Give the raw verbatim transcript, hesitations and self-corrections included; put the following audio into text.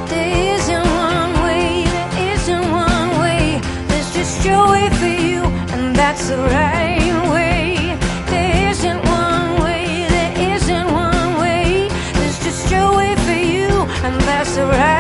There isn't one way, there isn't one way. There's just your way for you, and that's the right way. There isn't one way, there isn't one way. There's just your way for you, and that's the right way.